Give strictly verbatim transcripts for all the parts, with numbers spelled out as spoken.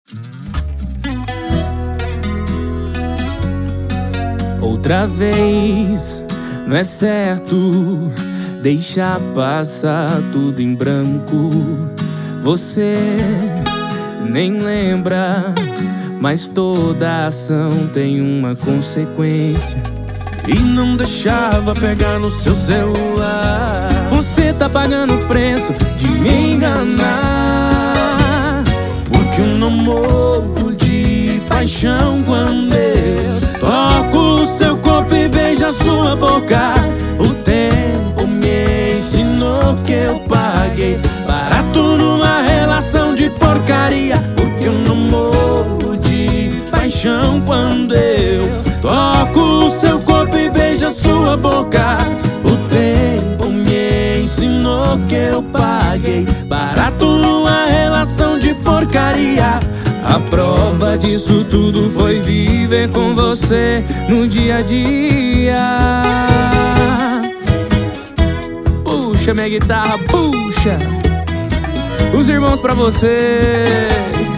Outra vez, não é certo deixar passar tudo em branco. Você nem lembra, mas toda ação tem uma consequência. E não deixava pegar no seu celular. Você tá pagando o preço de me enganar, porque eu não morro de paixão quando eu toco o seu corpo e beijo a sua boca. O tempo me ensinou que eu paguei barato numa relação de porcaria, porque eu não morro de paixão quando eu toco o seu corpo e beijo a sua boca. O tempo me ensinou que eu paguei barato numa relação de porcaria. A prova disso tudo foi viver com você no dia a dia. Puxa minha guitarra, puxa os irmãos pra vocês.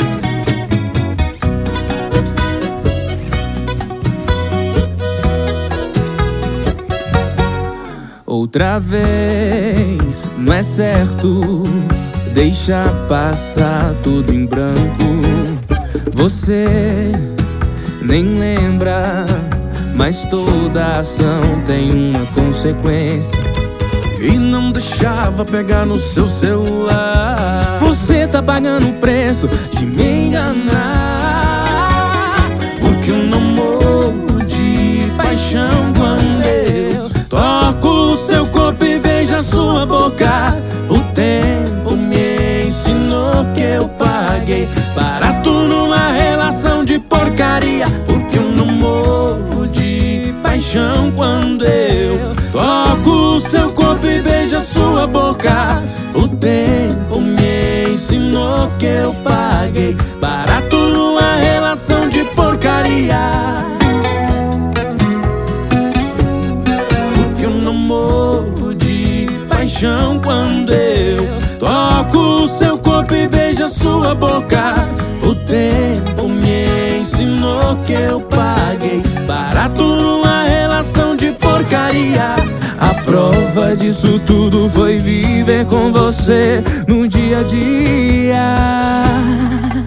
Outra vez, não é certo deixar passar tudo em branco. Você nem lembra, mas toda ação tem uma consequência. E não deixava pegar no seu celular. Você tá pagando o preço de me enganar, porque eu não morro de paixão quando eu toco o seu corpo e beijo a sua boca. O tempo me ensinou que eu paguei barato numa relação de porcaria, porque eu não morro de paixão quando eu toco o seu corpo e beijo a sua boca. O tempo me ensinou que eu paguei barato numa relação de porcaria, porque eu não morro de paixão quando eu toco o seu corpo e beijo a sua boca. O tempo me ensinou que eu paguei barato numa relação de porcaria. A prova disso tudo foi viver com você no dia a dia.